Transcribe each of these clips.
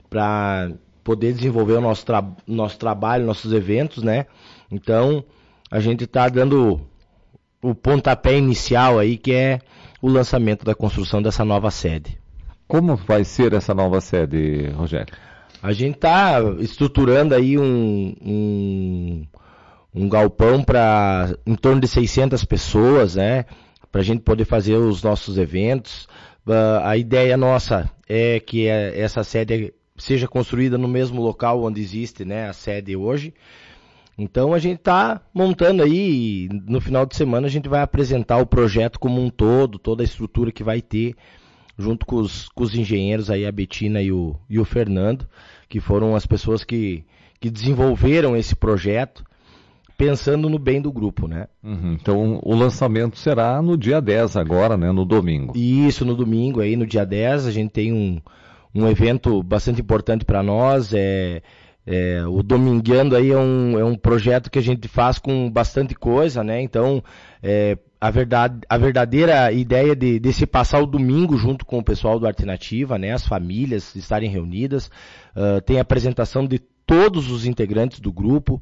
para poder desenvolver o nosso trabalho, nossos eventos, né? Então, a gente está dando o pontapé inicial aí, que é o lançamento da construção dessa nova sede. Como vai ser essa nova sede, Rogério? A gente está estruturando aí um galpão para em torno de 600 pessoas, né? Para a gente poder fazer os nossos eventos. A ideia nossa é que essa sede seja construída no mesmo local onde existe, né, a sede hoje. Então a gente está montando aí, e no final de semana a gente vai apresentar o projeto como um todo, toda a estrutura que vai ter, junto com os engenheiros aí, a Betina e o Fernando, que foram as pessoas que desenvolveram esse projeto, pensando no bem do grupo, né? Então o lançamento será no dia 10 agora, né, no domingo. Isso, no domingo aí, no dia 10, a gente tem um evento bastante importante para nós, o Domingueando aí é um projeto que a gente faz com bastante coisa, né? Então, a verdadeira ideia de se passar o domingo junto com o pessoal do Arte Nativa, né? As famílias estarem reunidas, tem a apresentação de todos os integrantes do grupo,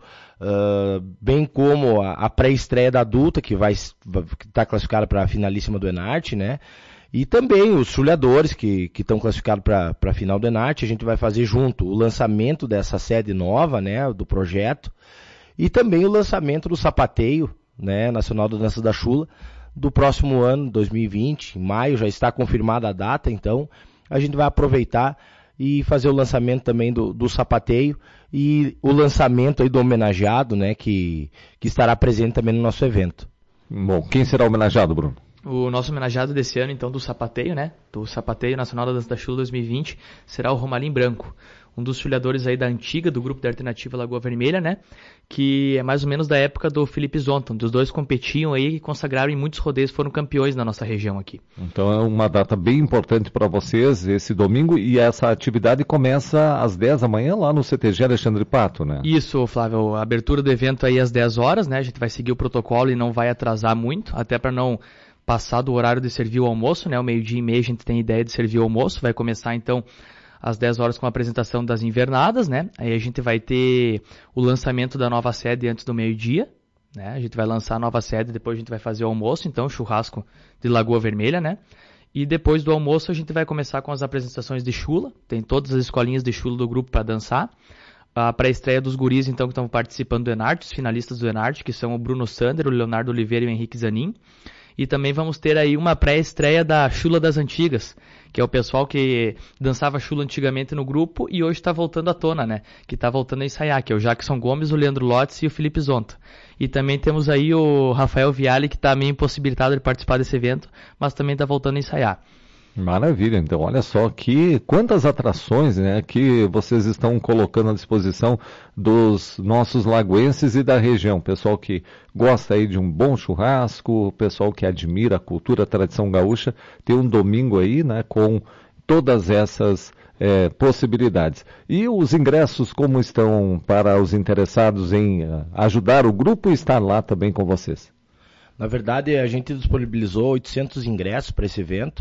bem como a pré-estreia da adulta, que está classificada para a finalíssima do Enarte, né? E também os chulhadores que estão classificados para a final do Enarte. A gente vai fazer junto o lançamento dessa sede nova, né, do projeto, e também o lançamento do sapateio, né, Nacional da Dança da Chula, do próximo ano, 2020, em maio, já está confirmada a data, então a gente vai aproveitar e fazer o lançamento também do sapateio e o lançamento aí do homenageado, né, que estará presente também no nosso evento. Bom, quem será homenageado, Bruno? O nosso homenageado desse ano, então, do sapateio, né? Do Sapateio Nacional da Dança da Chula 2020, será o Romalim Branco, um dos chulhadores aí da antiga, do grupo da alternativa Lagoa Vermelha, né? Que é mais ou menos da época do Felipe Zonta, onde os dois competiam aí e consagraram em muitos rodeios, foram campeões na nossa região aqui. Então é uma data bem importante para vocês, esse domingo, e essa atividade começa às 10 da manhã lá no CTG Alexandre Pato, né? Isso, Flávio, a abertura do evento aí às 10 horas, né? A gente vai seguir o protocolo e não vai atrasar muito, até para não passar do horário de servir o almoço, né? O 12:30 a gente tem ideia de servir o almoço, vai começar então às 10 horas com a apresentação das invernadas, né? Aí a gente vai ter o lançamento da nova sede antes do 12:00, né? A gente vai lançar a nova sede, depois a gente vai fazer o almoço, então churrasco de Lagoa Vermelha, né? E depois do almoço a gente vai começar com as apresentações de chula, tem todas as escolinhas de chula do grupo para dançar. A pré-estreia dos guris, então, que estão participando do Enarte, os finalistas do Enarte, que são o Bruno Sander, o Leonardo Oliveira e o Henrique Zanin. E também vamos ter aí uma pré-estreia da Chula das Antigas, que é o pessoal que dançava chula antigamente no grupo e hoje está voltando à tona, né? Que está voltando a ensaiar, que é o Jackson Gomes, o Leandro Lotz e o Felipe Zonta. E também temos aí o Rafael Viale, que está meio impossibilitado de participar desse evento, mas também está voltando a ensaiar. Maravilha, então olha só quantas atrações, né, que vocês estão colocando à disposição dos nossos lagoenses e da região, pessoal que gosta aí de um bom churrasco, pessoal que admira a cultura, a tradição gaúcha, tem um domingo aí, né, com todas essas possibilidades. E os ingressos como estão para os interessados em ajudar o grupo e estar lá também com vocês? Na verdade, a gente disponibilizou 800 ingressos para esse evento.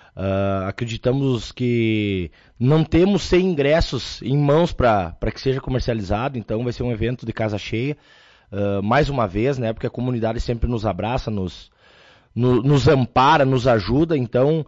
Acreditamos que não temos 100 ingressos em mãos para que seja comercializado, então vai ser um evento de casa cheia, mais uma vez, né, porque a comunidade sempre nos abraça, nos ampara, nos ajuda, então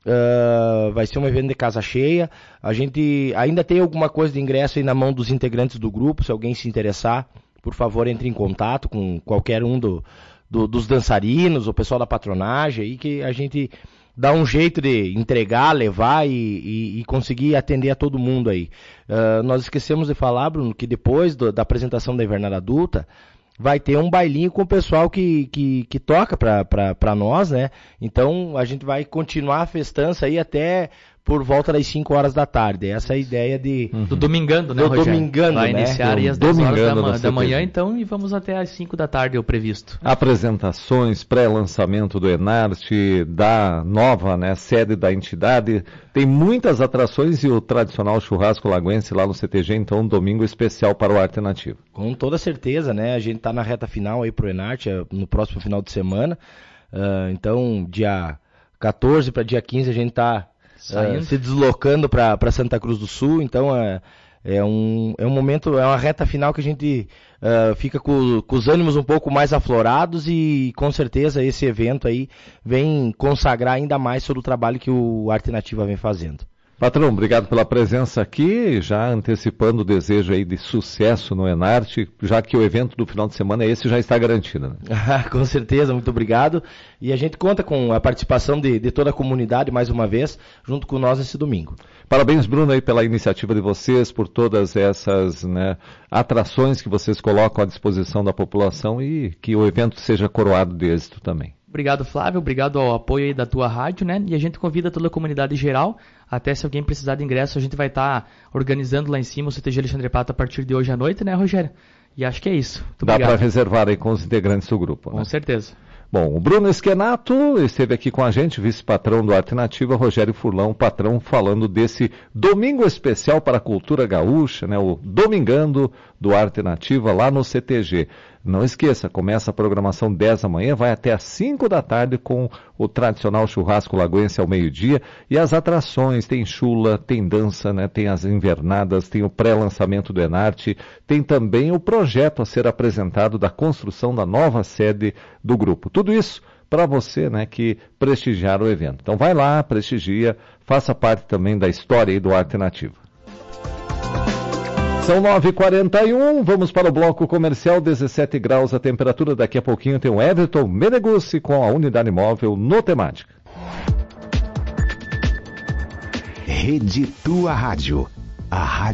vai ser um evento de casa cheia. A gente ainda tem alguma coisa de ingresso aí na mão dos integrantes do grupo, se alguém se interessar, por favor, entre em contato com qualquer um dos dançarinos, o pessoal da patronagem, aí que a gente dá um jeito de entregar, levar e conseguir atender a todo mundo aí. Nós esquecemos de falar, Bruno, que depois da apresentação da Invernada Adulta, vai ter um bailinho com o pessoal que toca pra nós, né? Então a gente vai continuar a festança aí até por volta das 5 horas da tarde. Essa é a ideia do Domingando, né, Rogério? Domingando, vai iniciar aí às 10 horas da manhã, CTG. então, e vamos até às 5 da tarde, é o previsto. Apresentações, pré-lançamento do Enarte, da nova, né, sede da entidade. Tem muitas atrações e o tradicional churrasco lagoense lá no CTG, então um domingo especial para o Arte Nativa. Com toda certeza, né? A gente está na reta final aí pro Enarte, no próximo final de semana. Então, dia 14 para dia 15 a gente está se deslocando para Santa Cruz do Sul, então é um momento, é uma reta final que a gente fica com os ânimos um pouco mais aflorados e com certeza esse evento aí vem consagrar ainda mais todo o trabalho que o Arte Nativa vem fazendo. Patrão, obrigado pela presença aqui, já antecipando o desejo aí de sucesso no Enarte, já que o evento do final de semana esse já está garantido, né? Com certeza, muito obrigado. E a gente conta com a participação de toda a comunidade, mais uma vez, junto com nós esse domingo. Parabéns, Bruno, aí pela iniciativa de vocês, por todas essas, né, atrações que vocês colocam à disposição da população e que o evento seja coroado de êxito também. Obrigado, Flávio. Obrigado ao apoio aí da tua rádio, né? E a gente convida toda a comunidade geral. Até se alguém precisar de ingresso, a gente vai estar organizando lá em cima o CTG Alexandre Pato a partir de hoje à noite, né, Rogério? E acho que é isso. Muito Dá para reservar aí com os integrantes do grupo, né? Com certeza. Bom, o Bruno Esquenato esteve aqui com a gente, vice-patrão do Arte Nativa, Rogério Furlão, patrão, falando desse domingo especial para a cultura gaúcha, né? O Domingando do Arte Nativa lá no CTG. Não esqueça, começa a programação 10 da manhã, vai até às 5 da tarde com o tradicional churrasco lagoense ao meio-dia e as atrações, tem chula, tem dança, né? Tem as invernadas, tem o pré-lançamento do Enarte, tem também o projeto a ser apresentado da construção da nova sede do grupo. Tudo isso para você, né, que prestigiar o evento. Então vai lá, prestigia, faça parte também da história aí do Arte Nativa. São 9h41, vamos para o bloco comercial, 17 graus a temperatura. Daqui a pouquinho tem o Everton Meneguzzi com a unidade móvel no Temática. Rede Tua Rádio, a rádio